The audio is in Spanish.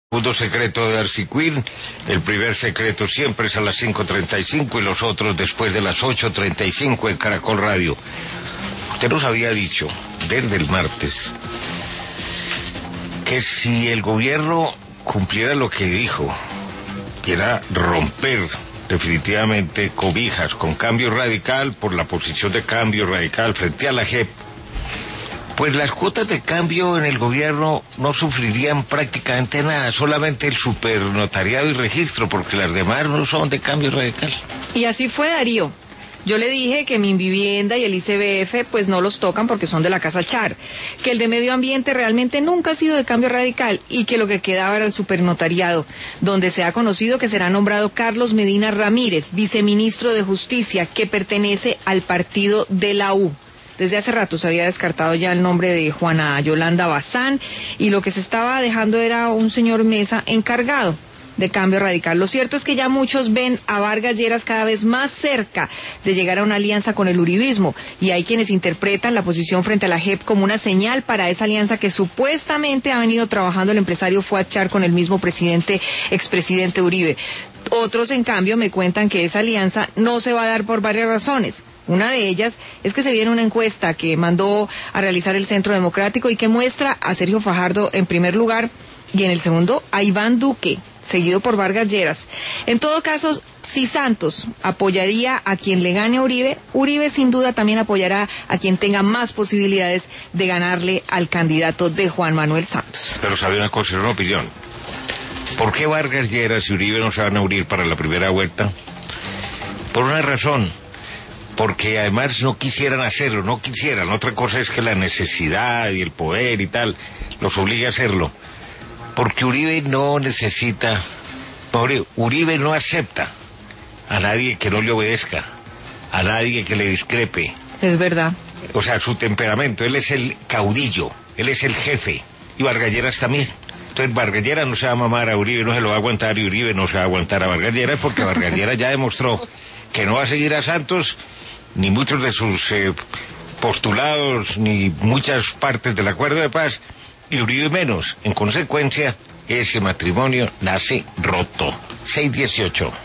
Segundo secreto de Darcy Quinn, el primer secreto siempre es a las 5:35 y los otros después de las 8:35 en Caracol Radio. Usted nos había dicho desde el martes que si el gobierno cumpliera lo que dijo, que era romper definitivamente cobijas con Cambio Radical por la posición de Cambio Radical frente a la JEP, pues las cuotas de cambio en el gobierno no sufrirían prácticamente nada, solamente el supernotariado y registro, porque las demás no son de Cambio Radical. Y así fue, Darío. Yo le dije que mi vivienda y el ICBF pues no los tocan porque son de la Casa Char, que el de Medio Ambiente realmente nunca ha sido de Cambio Radical y que lo que quedaba era el supernotariado, donde se ha conocido que será nombrado Carlos Medina Ramírez, viceministro de Justicia, que pertenece al partido de la U. Desde hace rato se había descartado ya el nombre de Juana Yolanda Bazán y lo que se estaba dejando era un señor Mesa encargado de Cambio Radical. Lo cierto es que ya muchos ven a Vargas Lleras cada vez más cerca de llegar a una alianza con el uribismo y hay quienes interpretan la posición frente a la JEP como una señal para esa alianza que supuestamente ha venido trabajando el empresario Fuad Char con el mismo expresidente Uribe. Otros, en cambio, me cuentan que esa alianza no se va a dar por varias razones. Una de ellas es que se viene una encuesta que mandó a realizar el Centro Democrático y que muestra a Sergio Fajardo en primer lugar y en el segundo a Iván Duque, seguido por Vargas Lleras. En todo caso, si Santos apoyaría a quien le gane a Uribe, Uribe sin duda también apoyará a quien tenga más posibilidades de ganarle al candidato de Juan Manuel Santos. Pero sabe una cosa, una opinión. ¿Por qué Vargas Lleras y Uribe no se van a unir para la primera vuelta? Por una razón, porque además no quisieran hacerlo, otra cosa es que la necesidad y el poder y tal los obliga a hacerlo, porque Uribe no necesita, Uribe no acepta a nadie que no le obedezca, a nadie que le discrepe. Es verdad. O sea, su temperamento, él es el caudillo, él es el jefe, y Vargas Lleras también. Entonces Vargas Lleras no se va a mamar a Uribe, no se lo va a aguantar, y Uribe no se va a aguantar a Vargas Lleras, porque Vargas Lleras ya demostró que no va a seguir a Santos, ni muchos de sus postulados, ni muchas partes del acuerdo de paz, y Uribe menos. En consecuencia, ese matrimonio nace roto. 6:18.